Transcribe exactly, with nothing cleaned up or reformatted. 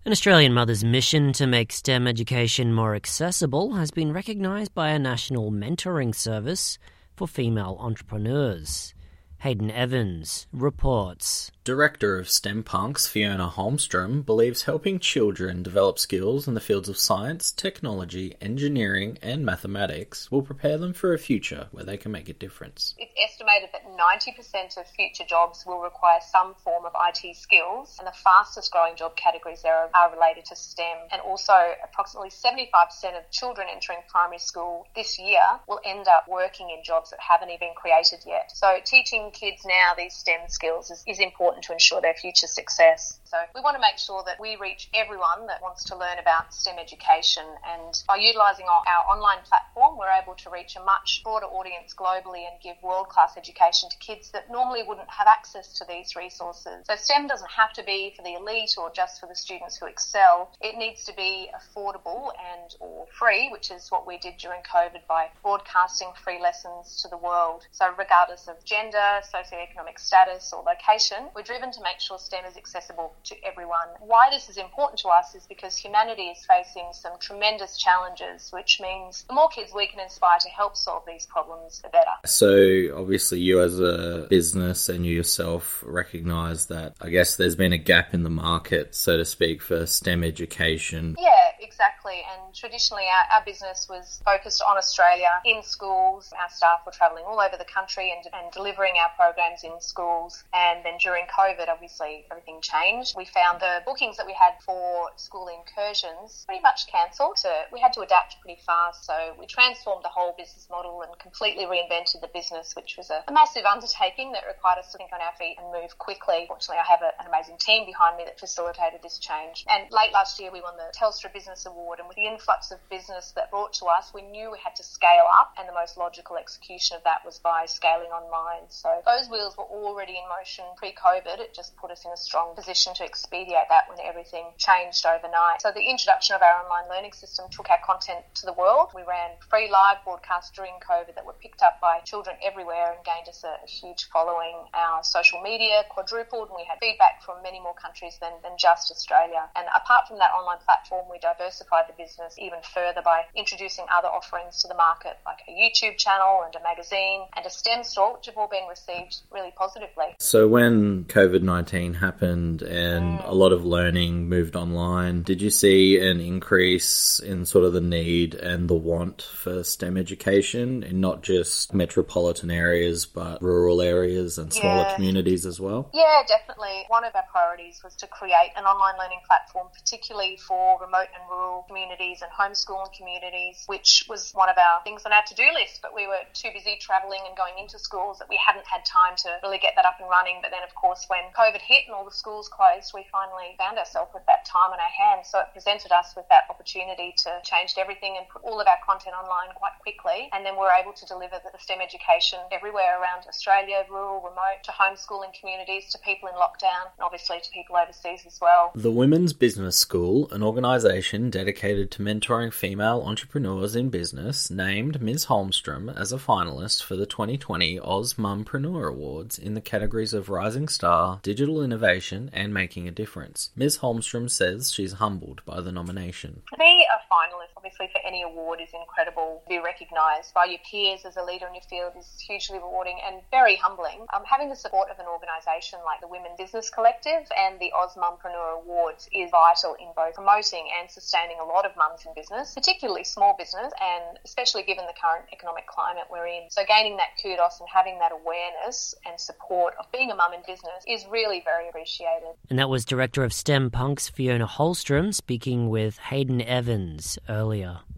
An Australian mother's mission to make STEM education more accessible has been recognised by a national mentoring service for female entrepreneurs. Hayden Evans reports. Director of STEM Punks, Fiona Holmstrom, believes helping children develop skills in the fields of science, technology, engineering and mathematics will prepare them for a future where they can make a difference. It's estimated that ninety percent of future jobs will require some form of I T skills, and the fastest growing job categories there are related to STEM. And also approximately seventy-five percent of children entering primary school this year will end up working in jobs that haven't even been created yet. So teaching kids now these STEM skills is, is important to ensure their future success. So we want to make sure that we reach everyone that wants to learn about STEM education, and by utilising our, our online platform we're able to reach a much broader audience globally and give world-class education to kids that normally wouldn't have access to these resources. So STEM doesn't have to be for the elite or just for the students who excel. It needs to be affordable and or free, which is what we did during COVID by broadcasting free lessons to the world. So regardless of gender, socioeconomic status or location, we're driven to make sure STEM is accessible to everyone. Why this is important to us is because humanity is facing some tremendous challenges, which means the more kids we can inspire to help solve these problems, the better. So obviously you as a business and you yourself recognise that I guess there's been a gap in the market, so to speak, for STEM education. Yeah, exactly. And traditionally our, our business was focused on Australia in schools. Our staff were travelling all over the country and, and delivering our programs in schools. And then during COVID, obviously, everything changed. We found the bookings that we had for school incursions pretty much cancelled. So we had to adapt pretty fast. So we transformed the whole business model and completely reinvented the business, which was a, a massive undertaking that required us to think on our feet and move quickly. Fortunately, I have a, an amazing team behind me that facilitated this change. And late last year, we won the Telstra Business Award. And with the influx of business that brought to us, we knew we had to scale up. And the most logical execution of that was by scaling online. So those wheels were already in motion pre-COVID. It just put us in a strong position to expedite that when everything changed overnight. So the introduction of our online learning system took our content to the world. We ran free live broadcasts during COVID that were picked up by children everywhere and gained us a, a huge following. Our social media quadrupled and we had feedback from many more countries than, than just Australia. And apart from that online platform, we diversified the business even further by introducing other offerings to the market, like a YouTube channel and a magazine and a STEM store, which have all been received really positively. So when COVID nineteen happened and mm. a lot of learning moved online, did you see an increase in sort of the need and the want for STEM education in not just metropolitan areas but rural areas and smaller yeah. communities as well? Yeah, definitely. One of our priorities was to create an online learning platform, particularly for remote and rural communities and homeschooling communities, which was one of our things on our to-do list, but we were too busy travelling and going into schools that we hadn't had time to really get that up and running. But then, of course, when COVID hit and all the schools closed, we finally found ourselves with that time on our hands. So it presented us with that opportunity to change everything and put all of our content online quite quickly. And then we're able to deliver the STEM education everywhere around Australia, rural, remote, to homeschooling communities, to people in lockdown, and obviously to people overseas as well. The Women's Business School, an organisation dedicated to mentoring female entrepreneurs in business, named Miz Holmstrom as a finalist for the twenty twenty Oz Mumpreneur Awards in the categories of Rising Star, Digital Innovation and Making a Difference. Miz Holmstrom says she's humbled by the nomination. To be a finalist, obviously, for any award is incredible. To be recognised by your peers as a leader in your field is hugely rewarding and very humbling. Um, having the support of an organisation like the Women Business Collective and the Oz Mumpreneur Awards is vital in both promoting and sustaining a lot of mums in business, particularly small business, and especially given the current economic climate we're in. So gaining that kudos and having that awareness and support of being a mum in business is really very appreciated. And that was Director of STEM Punks Fiona Holmstrom speaking with Hayden Evans earlier.